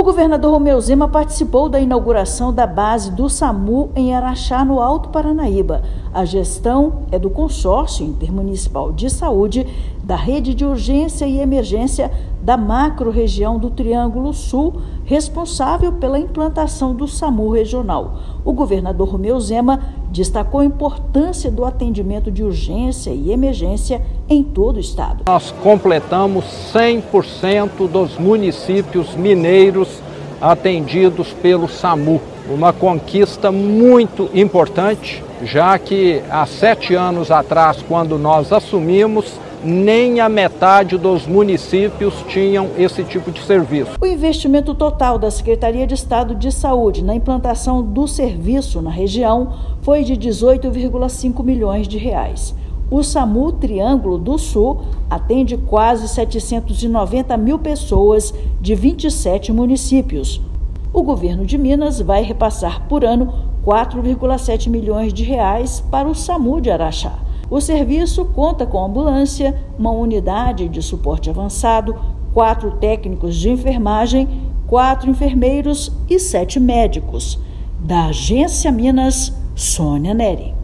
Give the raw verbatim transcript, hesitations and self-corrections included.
O governador Romeu Zema participou da inauguração da base do SAMU em Araxá, no Alto Paranaíba. A gestão é do Consórcio Intermunicipal de Saúde, da Rede de Urgência e Emergência da macro-região do Triângulo Sul, responsável pela implantação do SAMU regional. O governador Romeu Zema destacou a importância do atendimento de urgência e emergência em todo o estado. Nós completamos cem por cento dos municípios mineiros atendidos pelo SAMU, uma conquista muito importante, já que há sete anos atrás, quando nós assumimos, nem a metade dos municípios tinham esse tipo de serviço. O investimento total da Secretaria de Estado de Saúde na implantação do serviço na região foi de dezoito vírgula cinco milhões de reais. O SAMU Triângulo do Sul atende quase setecentos e noventa mil pessoas de vinte e sete municípios. O governo de Minas vai repassar por ano quatro vírgula sete milhões de reais para o SAMU de Araxá. O serviço conta com ambulância, uma unidade de suporte avançado, quatro técnicos de enfermagem, quatro enfermeiros e sete médicos. Da Agência Minas, Sônia Neri.